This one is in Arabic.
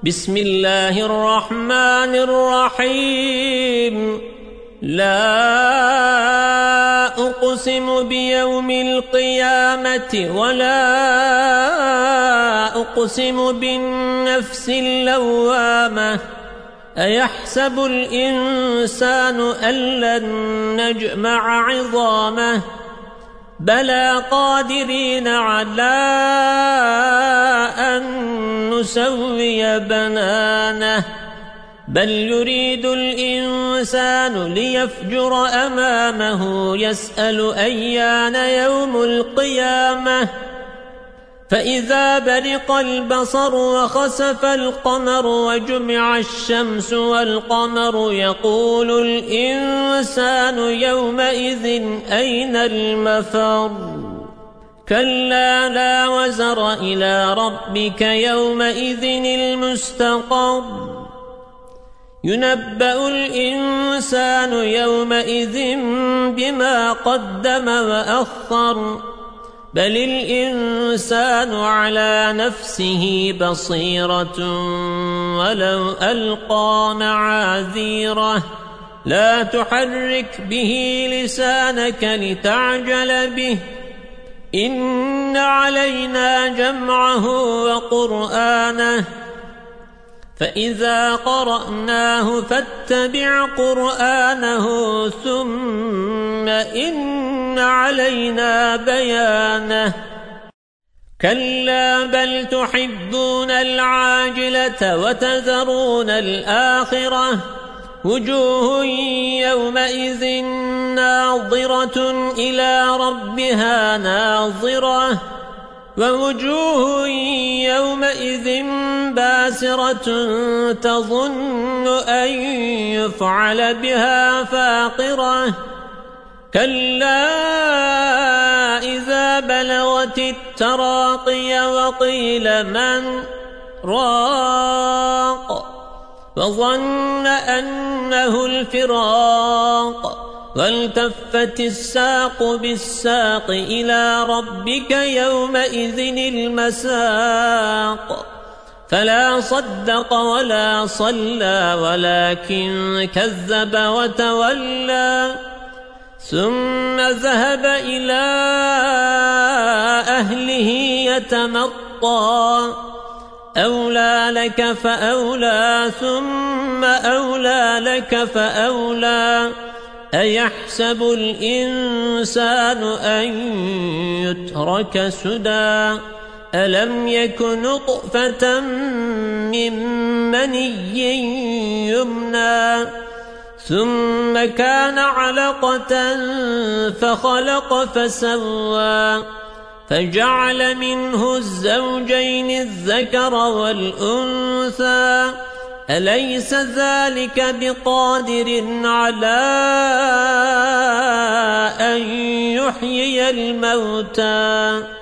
بسم الله الرحمن الرحيم لا أقسم بيوم القيامة ولا أقسم بالنفس اللوامة أيحسب الإنسان أن لن نجمع عظامه بلى قادرين على أن نسوي بنانه بل يريد الإنسان ليفجر أمامه يسأل أيان يوم القيامة فإذا برق البصر وخسف القمر وجمع الشمس والقمر يقول الإنسان يومئذ أين المفر كلا لا وزر إلى ربك يومئذ المستقر ينبأ الإنسان يومئذ بما قدم وأخر بل الإنسان على نفسه بصيرة ولو ألقى معاذيره لا تحرك به لسانك لتعجل به إن علينا جمعه وقرآنه فإذا قرأناه فاتبع قرآنه ثم إن علينا بيانه كلا بل تحبون العاجلة وتذرون الآخرة وجوه يومئذ ناظرة إلى ربها ناظرة ووجوه يومئذ باسرة تظن أن يفعل بها فاقرة كلا إذا بلغت التراقي وقيل من راق وظن أنه الفراق والتفت الساق بالساق إلى ربك يومئذ المساق فلا صدق ولا صلى ولكن كذب وتولى ثم ذهب إلى أهله يتمطى أولى لك فأولى ثم أولى لك فأولى أيحسب الإنسان أن يترك سدى ألم يكن نطفة من مني يمنى ثم كان علقة فخلق فسوى فجعل منه الزوجين الذكر والأنثى أليس ذلك بقادر على أن يحيي الموتى